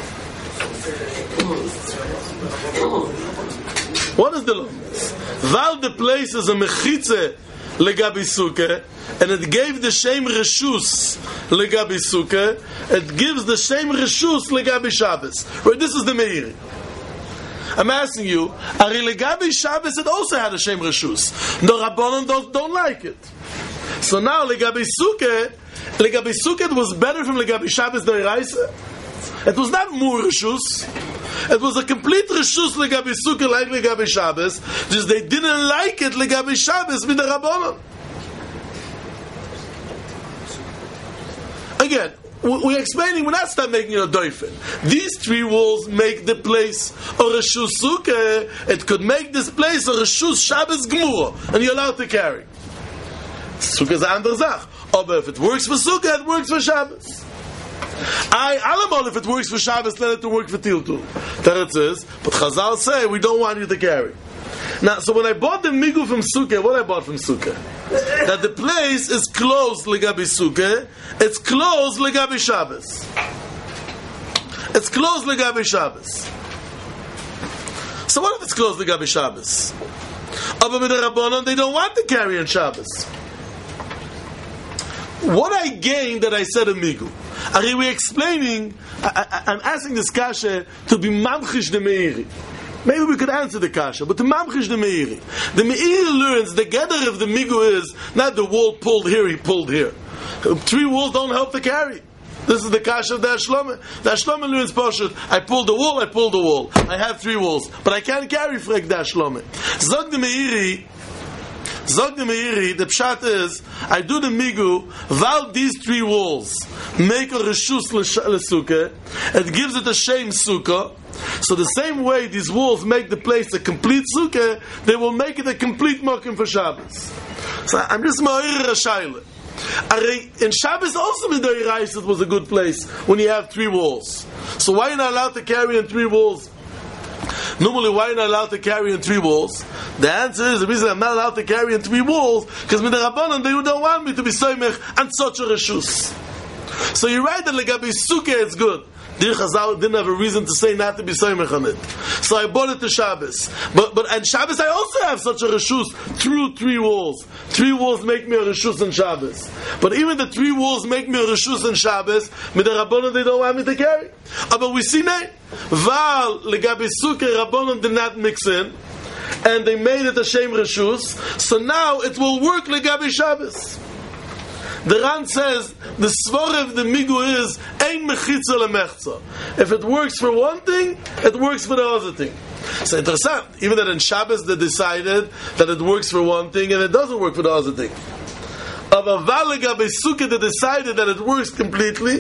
What is the lomdus? Val the place is a mechitze legabi sukkah, and it gave the same reshus legabi sukkah. It gives the same reshus legabi Shabbos. Right? This is the Meiri. I'm asking you, Ari legabi Shabbos it also had the same reshus. The Rabbanon don't, don't like it. So now legabi sukkah. Legabi Sukkah was better from Legabi Shabbos D'Oraisa. It was not more Reshus. It was a complete Reshus Legabi Sukkah like Legabi Shabbos. Just they didn't like it Legabi Shabbos with the Rabbanon. Again, we're explaining, we're not start making it a doifen. These three walls make the place a Reshus Sukkah. It could make this place a Reshus Shabbos Gmura, and you're allowed to carry. Sukkah is a andere Zach. Oh, but if it works for Sukkah, it works for Shabbos. I, Alamol, if it works for Shabbos, let it to work for Tiltul. Teretz says, but Chazal say, we don't want you to carry. Now, so when I bought the migu from Sukkah, what I bought from Sukkah? That the place is closed legabi Sukkah, it's closed legabi Shabbos. It's closed legabi Shabbos. So what if it's closed legabi Shabbos? Oh, but with the Rabbanon, they don't want to carry on Shabbos. What I gained that I said a migu. Are we explaining? I, I, I'm asking this kasha to be mamchish the Meiri. maybe we could answer the kasha, but the mamchish the meiri. The meiri learns the gather of the migu is not the wall pulled here, he pulled here. Three walls don't help to carry. This is the kasha of the Ashlama. The Ashlama learns Pashut. I pulled the wall, I pulled the wall. I have three walls, but I can't carry frek the Ashlama. Zog the meiri. Zog the meiri. The pshat is I do the migu. While these three walls make a reshus lesukkah, it gives it a shame sukkah. So the same way these walls make the place a complete sukkah, they will make it a complete mokim for Shabbos. So I'm just ma'ir a shaila. In Shabbos also Midei Reis it was a good place when you have three walls. So why are you not allowed to carry in three walls? Normally, why are you not allowed to carry in three walls? The answer is the reason I'm not allowed to carry in three walls because with the Rabbanan they don't want me to be soymech and such a reshus. So you're right that legabi sukkah it's good. Dir Chazal didn't have a reason to say not to be soymech on it. So I bought it to Shabbos. But but and Shabbos I also have such a reshus through three walls. Three walls make me a reshus in Shabbos. But even the three walls make me a reshus in Shabbos, with the Rabbanon they don't want me to carry. Uh, but we see now, Val legabi sukkah Rabbanon did not mix in, and they made it a shame reshus. So now it will work legabi Shabbos. The Ran says the svara of the migu is ein mechitza lemechza. If it works for one thing, it works for the other thing. So interessant. Even that in Shabbos they decided that it works for one thing and it doesn't work for the other thing. Of a valega besukkah they decided that it works completely.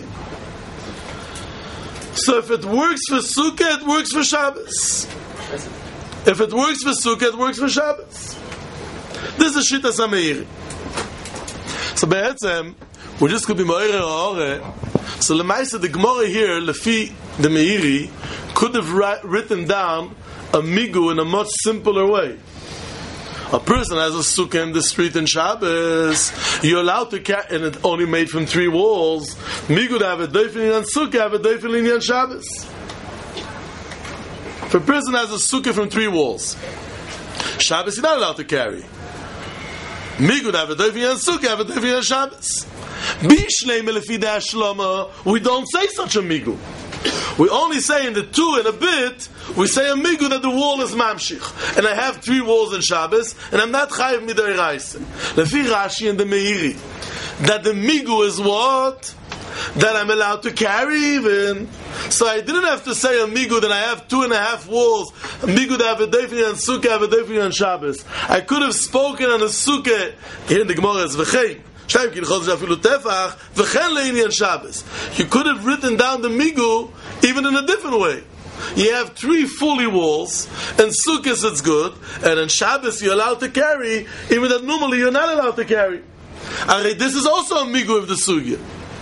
So if it works for sukkah, it works for Shabbos. If it works for sukkah, it works for Shabbos. This is Shita Sameiri. So be'etzem, we just could be mo'ere ha'ore. So lemaisa, the Gemara here, lefi the Meiri, could have ri- written down a migu in a much simpler way. A person has a sukkah in the street in Shabbos, you're allowed to carry, and it's only made from three walls. Migu to have a doifin in sukkah, have a doifin in Shabbos. If a person has a sukkah from three walls, Shabbos he's not allowed to carry. Migud have a doifi and sukkah have a doifi and Shabbos. Bishlei melefi da shlama. We don't say such a migud. We only say in the two and a bit. We say a migud that the wall is mamshich, and I have three walls in Shabbos, and I'm not chayiv midei reise. Lefi Rashi and the Meiri, that the migud is what? That I'm allowed to carry even. So I didn't have to say a migud and I have two and a half walls. A migud I have a doifin and sukkah, I have a doifin and Shabbos. I could have spoken on a sukkah. Here in the Gemara is v'chein. Shtayim ki l'chol afilu tefach v'chen le'inyan Shabbos. You could have written down the migud even in a different way. You have three fully walls, and sukkahs it's good, and in Shabbos you're allowed to carry, even that normally you're not allowed to carry. And this is also a migud of the sugya.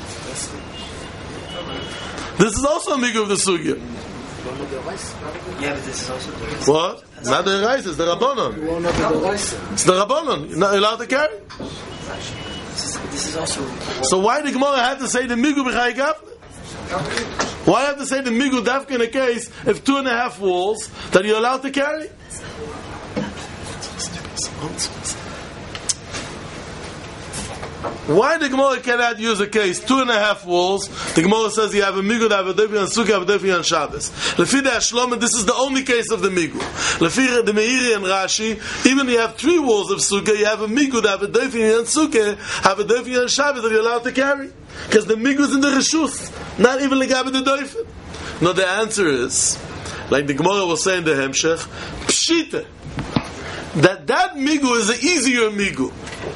This is also a migu of the sugya. Yeah, but this is also the What? It's not the rice, it's the Rabbanon. It's the Rabbanon. You're not allowed to carry. This is, this is also. So why the Gemara have to say the migu b'chai gafne? Why have to say the migu dafka in a case if two and a half walls that you're allowed to carry? Why the Gemara cannot use a case two and a half walls? The Gemara says you have a migu, have a doifin and sukkah, have a doifin and Shabbos. Lefi the Ashlomen, this is the only case of the migu. Lefi the Meiri and Rashi, even if you have three walls of sukkah, you have a migu, have a doifin and sukkah, have a doifin and Shabbos that you're allowed to carry, because the migu is in the reshus, not even legabe the doifin. No, the answer is, like the Gemara was saying the Hemshech, pshita, that that migu is an easier migu.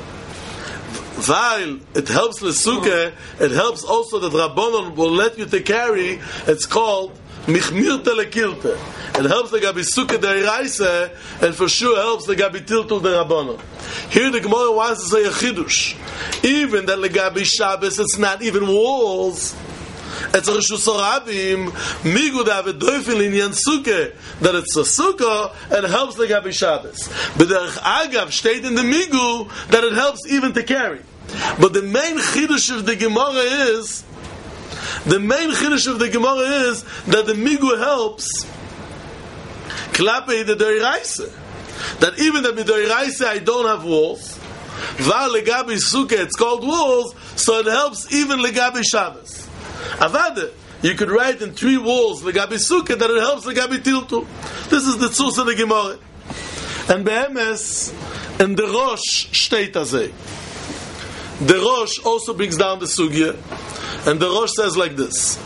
While it helps the sukkah, it helps also that Rabbanon will let you to carry. It's called michmir telekilte. It helps the gabi sukkah deiraisa, and for sure helps the gabi tiltul the Rabbanon. Here the Gemara wants to say a chidush, even that the gabi Shabbos it's not even walls. It's a reshus harabim migud have a doifin linyan sukkah that it's a sukkah and helps the gabi Shabbos. But the agav state in the migu that it helps even to carry. But the main chiddush of the Gemara is the main chiddush of the Gemara is that the migu helps klape the doiraisa. That even the doiraisa I don't have walls. Val legabi sukkah it's called walls, so it helps even legabi Shabbos. Avada, you could write in three walls legabi sukkah that it helps legabi tiltul. This is the tzus of the Gemara. And be'emes, in the Rosh steht azeh. The Rosh also brings down the sugya, and the Rosh says like this.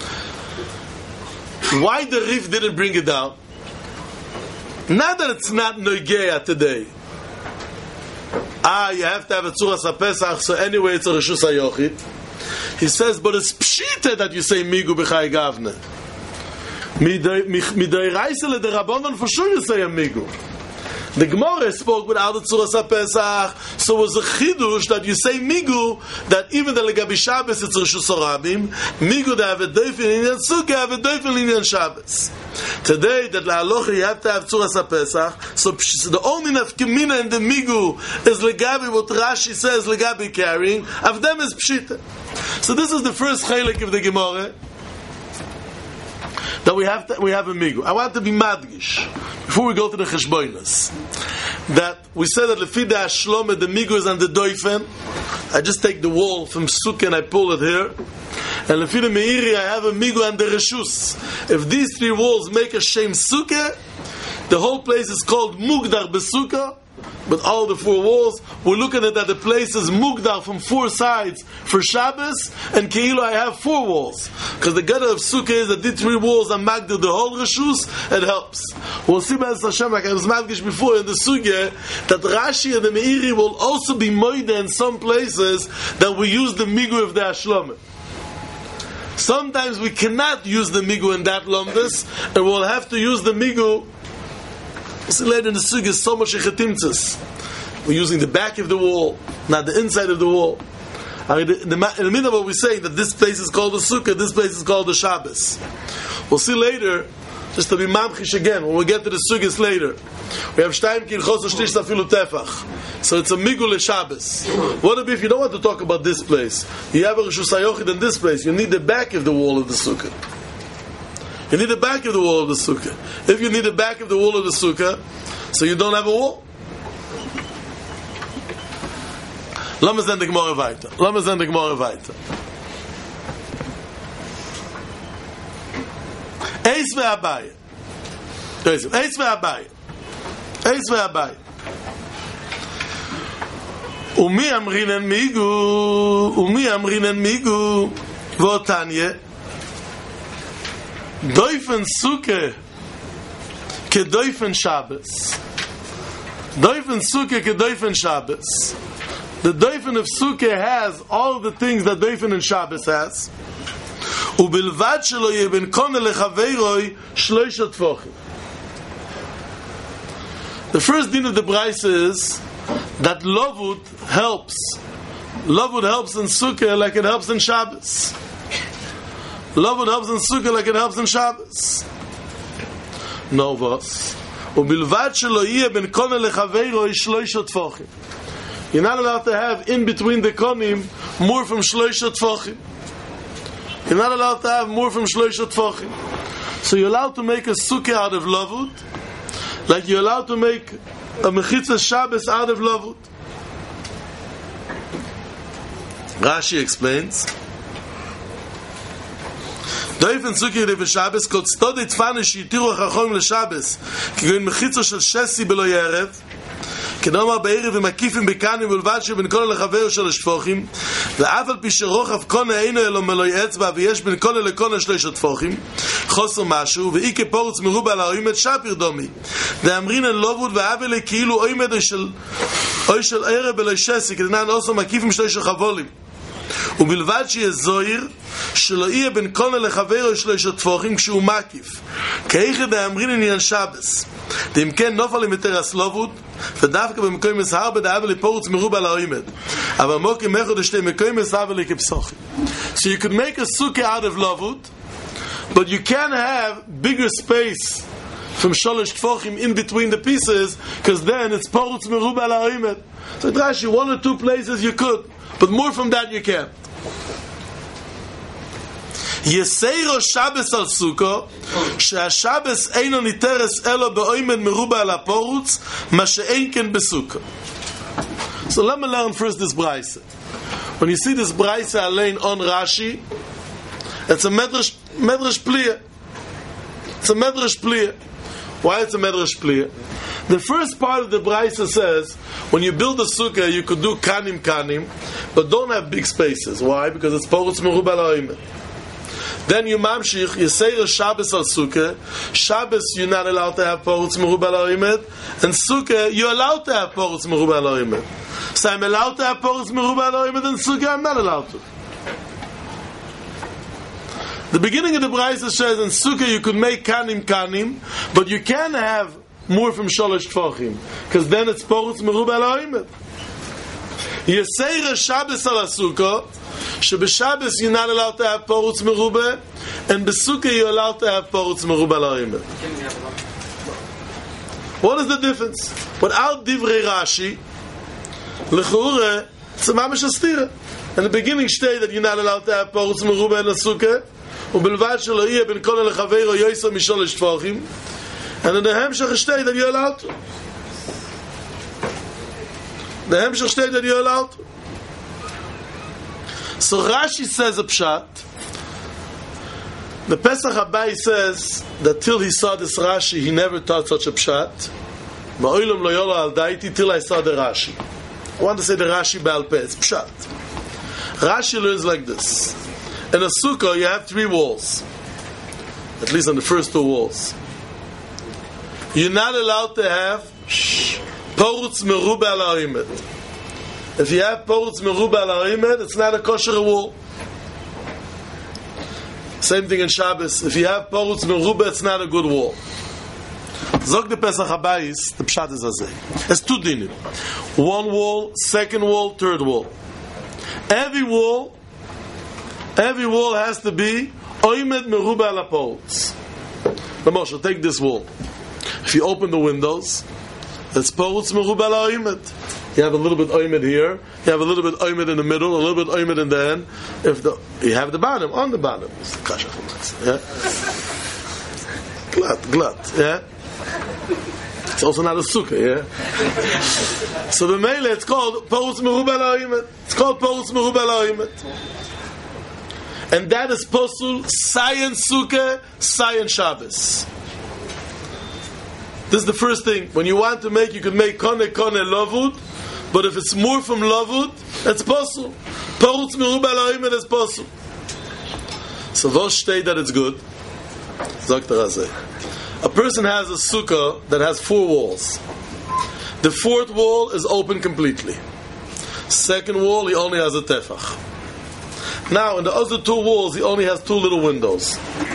Why the Rif didn't bring it down? Not that it's not Nogeya today. Ah, you have to have a Tzuras HaPesach, so anyway it's a Reshus HaYochid. He says, but it's Pshita that you say Migu B'chai Gavne. Midei Reisele de Rabbanon, for sure you say a Migu. The Gemara spoke without the Tzuras HaPesach, so it was a chidush that you say Migu, that even the Legabi Shabbos it's Reshus HaRabim, Migu they have a doif in Inyan Sukkah, have a doif in Inyan Shabbos. Today, that la'alocha you have to have Tzuras HaPesach, so, so the only nafkemina in the Migu is Legabi, what Rashi says Legabi carrying, of them is Pshita. So this is the first chaylik of the Gemara, that we have to, we have a Migu. I want to be madgish before we go to the Cheshbonos, that we said that Lefi da Shlome the Migu is on the doifen. I just take the wall from Sukkah and I pull it here, and Lefi da Meiri I have a Migu on the Reshus. If these three walls make a Shem Sukkah, the whole place is called Mugdar Besukkah. But all the four walls, we're looking at that the place is Mugdar from four sides for Shabbos, and Keilo I have four walls. Because the Gada of Sukkah is that these three walls are Magdar the whole Reshus, it helps. We'll see by Hashem, like I was Magdish before in the Sugya, that Rashi and the Meiri will also be Moida in some places that we use the Migu of the Ashlama. Sometimes we cannot use the Migu in that Lomdus, and we'll have to use the Migu. See later in the Sugya is so much Echetimtzes. We're using the back of the wall, not the inside of the wall. I mean, the, the, in the middle of what we're saying that this place is called the Sukkah, this place is called the Shabbos. We'll see later, just to be mamchish again, when we get to the Sugyas later. We have Shtayim Kilchos Shtish Safilu Tefach. So it's a Migul Shabbos. What if you don't want to talk about this place? You have a Reshus HaYochid in this place. You need the back of the wall of the Sukkah. You need the back of the wall of the Sukkah. If you need the back of the wall of the Sukkah, so you don't have a wall. Lass uns dann die Gemara weiter. Lass uns dann die Gemara weiter. Eis ve'abaye. Eis ve'abaye. Eis ve'abaye. Umi amrinen migu. Umi amrinen migu. V'otanye. Doifen Sukkah ke doifen Shabbos. Doifen Sukkah ke doifen Shabbos. The doifen of Sukkah has all the things that doifen in Shabbos has. Ubilvad shelo yeben kone lechaveiroi shloisha tfochim. The first din of the Braisa is that Lovud helps. Lovud helps in Sukkah like it helps in Shabbos. Lovud helps in Sukkah like it helps in Shabbos. No was. Ubilvad shelo yeben kone lechaveiroi shloisha tfochim. You're not allowed to have in between the konim more from shloisha tfochim. You're not allowed to have more from shloisha tfochim. So you're allowed to make a sukkah out of lavut, like you're allowed to make a mechitza Shabbos out of lavut. Rashi explains. Doifen sukkah de Shabbos kol tztod etfane shitiru chachom leShabbos kigoin mechitza shel shesi belo yerev. כנאמר בערב ומקיפים בקנים ולבד שבין כל לחבר של השפוחים ואף על פי שרוחב קונה אינו אלו מלוי אצבע ויש בין קונה לקונה שלוש תפוחים חוסר משהו ואי כפורץ מרובה על האוימת שפיר דומי ואמרין אין לובוד ואבלי כאילו אוימת אוי של ערב בלוי שסי כדנן עושה מקיפים שלוש חבולים ובלבד שיהיה זוהיר שלא יהיה בין קונה לחבר או שלוש תפוחים כשהוא מקיף כאיכד האמרין עניין שבס ואם כן נופל עם יותר הסלובוד ודווקא במקום מסהר בדאב לפורץ מרובה לאוימת אבל מוקים אחד שתי מקום מסהר לכפסוחי. So you could make a sukkah out of lavut, but you can have bigger space from sholosh tfochim in between the pieces, because then it's porutz meruba la'oimet. So Rashi, one or two places you could, but more from that you can't. Yeseiro Shabbos al Sukkah, שהשבס אינו ניתרס אלו באוימן מרובה על הפורץ, מה שאין כן בסוכה. So let me learn first this Braisa. When you see this Braisa alein on Rashi, it's a medrash Medrash Pliya. It's a Medrash Pliya. Why it's a Medrash Pliya? The first part of the Braisa says, when you build a sukkah, you could do kanim kanim, but don't have big spaces. Why? Because it's porutz merubah la'oimed. Then you mamshich, you say a Shabbos al sukkah. Shabbos you're not allowed to have porutz merubah la'oimed, and sukkah you're allowed to have porutz merubah la'oimed. So I'm allowed to have porutz merubah la'oimed, and sukkah I'm not allowed to. The beginning of the Braisa says in sukkah you could make kanim kanim, but you can have more from sholosh tfachim, because then it's porutz merubah la'oimed. Yesei Shabbos al sukkah. Shabbos you're not allowed to have porutz merubah, and b'sukkah you're allowed to have porutz merubah la'oimed. What is the difference? Without divrei Rashi, l'chura, it's a mamash astira. In the beginning state that you're not allowed to have porutz merubah in a sukkah, ובלבד שלא יהיה בין כל לחברו יויסר משלוש טפחים, and in the Hemshech state that you're allowed to. The Hemshech state that you're allowed to. So Rashi says a pshat. The Pesach Abai says that till he saw this Rashi, he never taught such a pshat. Ma'olam lo yola al daiti till I saw the Rashi. I want to say the Rashi Baal Peh. It's pshat. Rashi learns like this. In a sukkah, you have three walls. At least on the first two walls. You're not allowed to have porutz merubah la'oimed. If you have porutz merubah la'oimed, it's not a kosher wall. Same thing in Shabbos. If you have porutz merubah, it's not a good wall. Zog the Pesach Habayis, the pshat is azay. There's two dinim. One wall, second wall, third wall. Every wall, every wall has to be oimed merubah la'porutz. Moshe, take this wall. If you open the windows, it's porutz merubah la'oimed. You have a little bit oimed here, you have a little bit oimed in the middle, a little bit oimed in the end. If the, you have the bottom, on the bottom. Yeah? Glut, glut, yeah? It's also not a sukkah, yeah? So the mele, it's called porutz merubah la'oimed. It's called porutz merubah la'oimed. And that is posul sayin sukkah, sayin Shabbos. This is the first thing. When you want to make, you could make kone kone lavud, but if it's more from lavud, it's posul. Porutz merubah la'oimed is posul. So those state that it's good. Zok Razeh. A person has a sukkah that has four walls. The fourth wall is open completely. Second wall, he only has a tefach. Now, in the other two walls, he only has two little windows.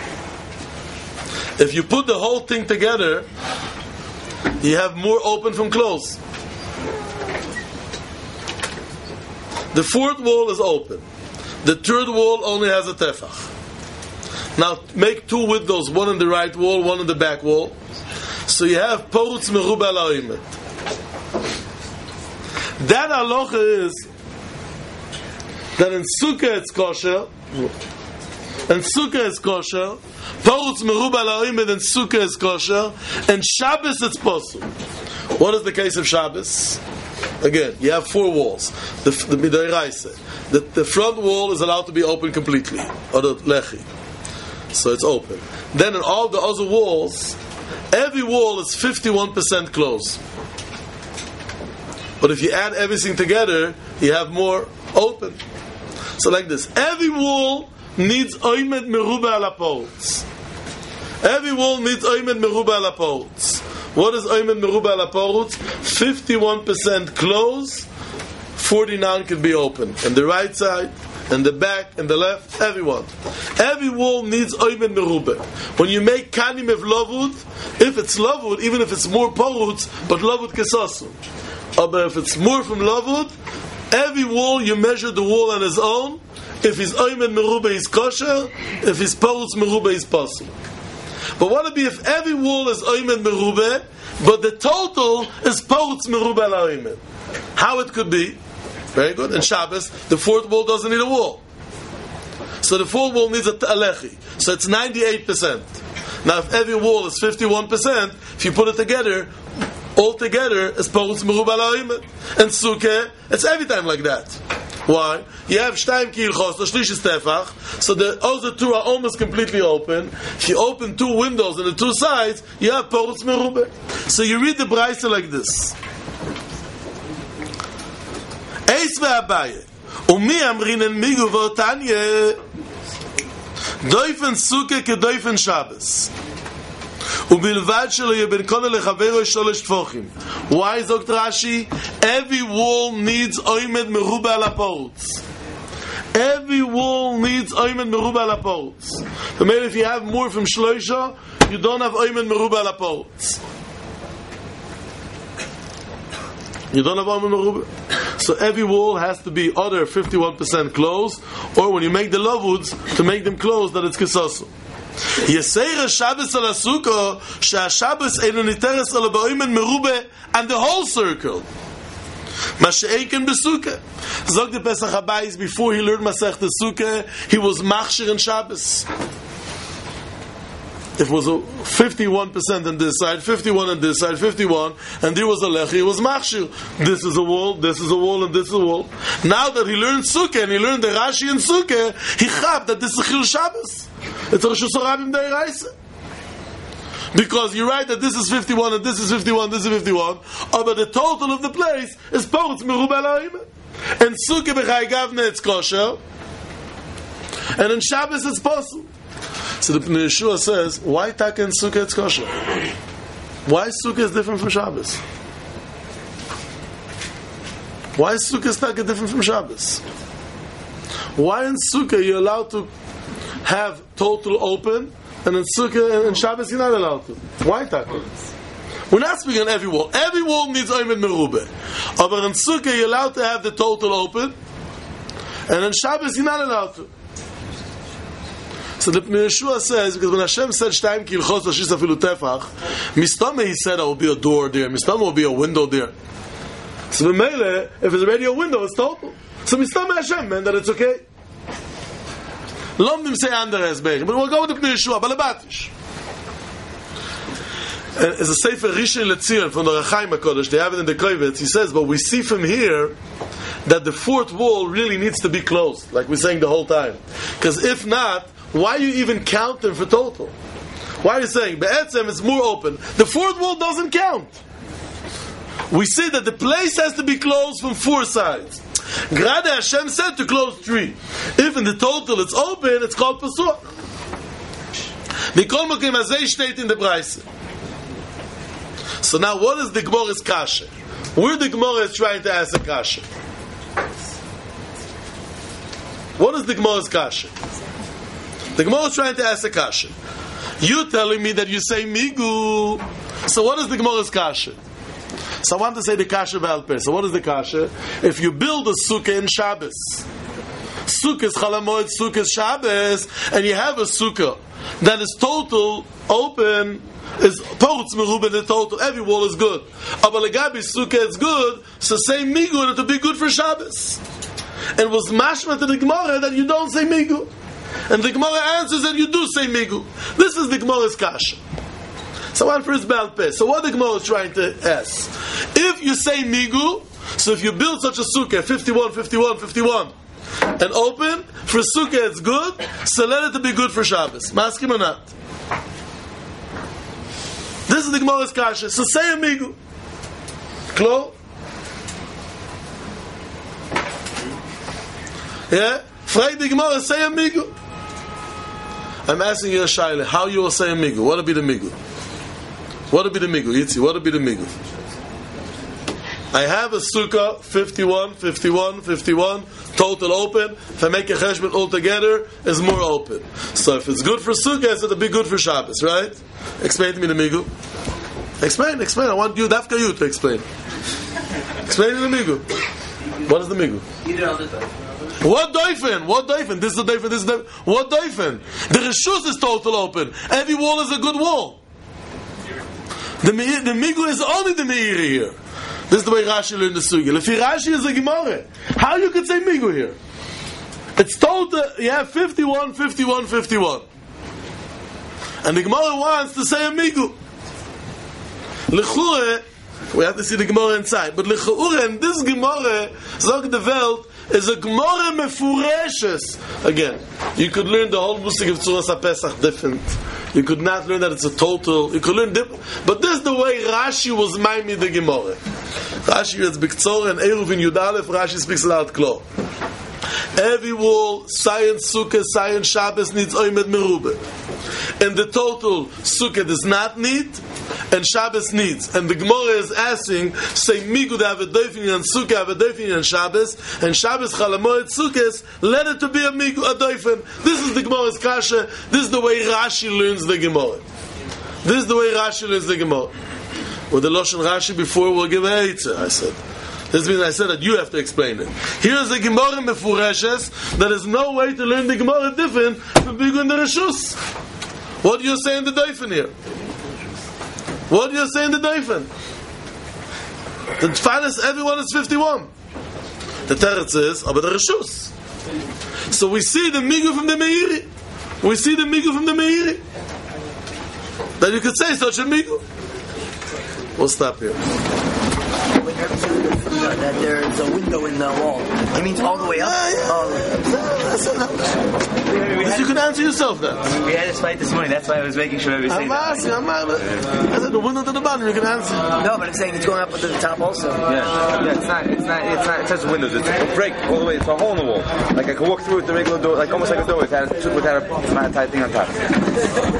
If you put the whole thing together, you have more open from closed. The fourth wall is open. The third wall only has a tefach. Now, make two windows, one in the right wall, one in the back wall. So you have porutz merubah la'oimed. That halacha is that in sukkah it's kosher, and sukkah is kosher, porutz merubah la'oimed and sukkah is kosher, and Shabbos it's possible. What is the case of Shabbos? Again, you have four walls. The the midiraisa, the the front wall is allowed to be open completely, or the lechi, so it's open. Then in all the other walls, every wall is fifty-one percent closed. But if you add everything together, you have more open. So like this, every wall needs oimed merubah la'porutz. Every wall needs oimed merubah la'porutz. What is oimed merubah la'porutz? fifty-one percent closed, forty-nine can be open. And the right side, and the back, and the left, everyone. Every wall needs oimed merubah. When you make kanim of lavud, if it's lavud, even if it's more porutz, but lavud kesasu. But if it's more from lavud, every wall, you measure the wall on his own. If he's oimed merubah, he's kosher. If he's porutz merubah, he's possible. But what would be if every wall is oimed merubah, but the total is porutz merubah la'oimed? How it could be? Very good. In Shabbos, the fourth wall doesn't need a wall. So the fourth wall needs a lechi. So it's ninety-eight percent. Now if every wall is fifty-one percent, if you put it together, all together is porutz merubah la'oimed. And sukkah, it's every time like that. Why? You have Shtayim Ki Ilchos, the Shlish is Tefach, so the other two are almost completely open. If you open two windows on the two sides, you have Porutz Merubah. So you read the Braisa like this. Eis ve'abaye, umi amrinen migu v'otanye, doifen suke ke doifen Shabbos. ובלבד שלא יהיה בין קונה לחברו שלוש טפוחים. Why, זוגת רש"י? Every wall needs oimed מרובה על הפורץ. Every wall needs oimed מרובה על הפורץ. זאת אומרת, if you have more from שלושה, you don't have oimed מרובה על הפורץ. You don't have oimed מרובה. So every wall has to be either fifty-one percent closed, or when you make the lovwoods, to make them closed, that it's kisosu. Yeseir Shabbos al Sukkah, she'Shabbos einu niteres ala ba'oimen merube, and the whole circle. Masha'eiken besukkah. Zog the Pesach Habayis, before he learned Masech the Sukkah, he was machshir in Shabbos. It was a fifty-one percent on this side, fifty-one on this side, fifty-one, and there was a lechi, it was machshir. This is a wall, this is a wall, and this is a wall. Now that he learned Sukkah, and he learned the Rashi in Sukkah, he chapped that this is Chil Shabbos. It's a Rosh Hashanah Deiraisa. Because you write that this is fifty-one and this is fifty-one, this is fifty-one, oh, but the total of the place is Porutz Merubah Elohim. And Sukkah B'chai Gavna it's kosher, and in Shabbos it's possible. So the Pnei Yeshua says, why Taka in Sukkah it's kosher? Why Sukkah is different from Shabbos? Why is Sukkah Taka different from Shabbos? Why in Sukkah you're allowed to have total open, and in Sukkah and Shabbos you're not allowed to? Why Taka? We're not speaking on every wall. Every wall needs Oymed Merubah. But in Sukkah you're allowed to have the total open, and in Shabbos you're not allowed to. So the Pnei Yeshua says, because when Hashem said Shtayim Ki Ilchos Lashis Afilu Tefach, Mistama he said there will be a door there, Mistama will be a window there. So B'meile, if it's already a window, it's total. So Mistama Hashem meant that it's okay. Lomdim say under Esbeich, but we'll go with the Pnei Yeshua, Balabatish. And it's a Sefer Rishon LeZion from the Rechaim HaKodesh, they have it in the Kovetz, he says, but we see from here that the fourth wall really needs to be closed, like we're saying the whole time. Because if not, why are you even counting for total? Why are you saying, Be'etzem it's more open? The fourth wall doesn't count. We see that the place has to be closed from four sides. Grade Hashem said to close three. If in the total it's open, it's called Pasuach. Mikol Mokim Hazei state in the Braisa. So now what is the Gemara's kasha? Where the Gemara is trying to ask a kasha? What is the Gemara's kasha? The Gemara is trying to ask a kasha. You telling me that you say migu. So what is the Gemara's kasha? So I want to say the kasha Valper. So what is the kasha? If you build a sukkah in Shabbos, sukkah is Chalamoid, sukkah is Shabbos, and you have a sukkah that is total, open, is Porutz Merubah, the total, every wall is good. Aber legabi sukkah is good, so say migu and it will be good for Shabbos. And it was mashma to the Gemara that you don't say migu. And the Gemara answers that you do say migu. This is the Gemara's kasha. So one first Baal Peh. So what the Gemara is trying to ask? If you say migu, so if you build such a sukkah, fifty-one, fifty-one, fifty-one, and open, for sukkah it's good, so let it to be good for Shabbos. Maskim or not? This is the Gemara's kasha. So say a migu. Klo? Yeah? Frag the Gemara, say a migu. I'm asking you a shaila, how you will say a migu? What will be the migu? What will be the migu? Yitzi, what will be the migu? I have a sukkah, fifty-one, fifty-one, fifty-one, total open. If I make a cheshbon all together, it's more open. So if it's good for sukkah, it'll be good for Shabbos, right? Explain to me the migu. Explain, explain. I want you, Dafka you to explain. Explain the migu. What is the migu? Either on the top. What doifen? What doifen? This is a doifen, this is a doifen. What doifen? The reshus is total open. Every wall is a good wall. The, the migu is only the meiri here. This is the way Rashi learned the sugya. If Rashi is a Gemara, how you could say migu here? It's total, you have fifty-one, fifty-one, fifty-one. And the Gemara wants to say a migu. L'chure, we have to see the Gemara inside, but l'chure, in this Gemara, Zog the Welt, is a Gemara Mefureshes. Again, you could learn the whole Musik of Tzuras HaPesach different. You could not learn that it's a total. You could learn different. But this is the way Rashi was Maimi the Gemara. Rashi is Biktzor and Eruv in Yud Aleph, Rashi speaks loud klo. Every wall, science Sukkah, science Shabbos needs Oymed Merubah. And the total Sukkah does not need, and Shabbos needs. And the Gemara is asking, say, Migud have a doifin and Sukkah have a doifin and Shabbos, and Shabbos Chalamoid Sukkahs, let it to be a Migud, a doifin. This is the Gemara's kasha. This is the way Rashi learns the Gemara. This is the way Rashi learns the Gemara. With the Lashon Rashi before, we'll give a Eitzah, I said. This means I said that you have to explain it. Here's the Gemara Mefureshes. There is no way to learn the Gemara different from Bigun the Reshus. What do you say in the Doifen here? What do you say in the Doifen? The finest everyone is fifty-one. The Teretz is aber the Reshus. So we see the Migu from the Meiri. We see the Migu from the Meiri. That you could say such a Migu. We'll stop here. That there's a window in the wall. It means all the way up? Yeah, yeah. Oh. Yes, you can answer yourself then. We had this fight this morning, that's why I was making sure we say I'm that. asking, I'm asking. I said the window to the bottom, you can answer. No, but I'm saying it's going up to the top also. Yeah, yeah. It's not. It's not. It's not. It says windows. It's a break all the way. It's a hole in the wall. Like I can walk through with the regular door, like almost like a door without a, without a, a tight thing on top.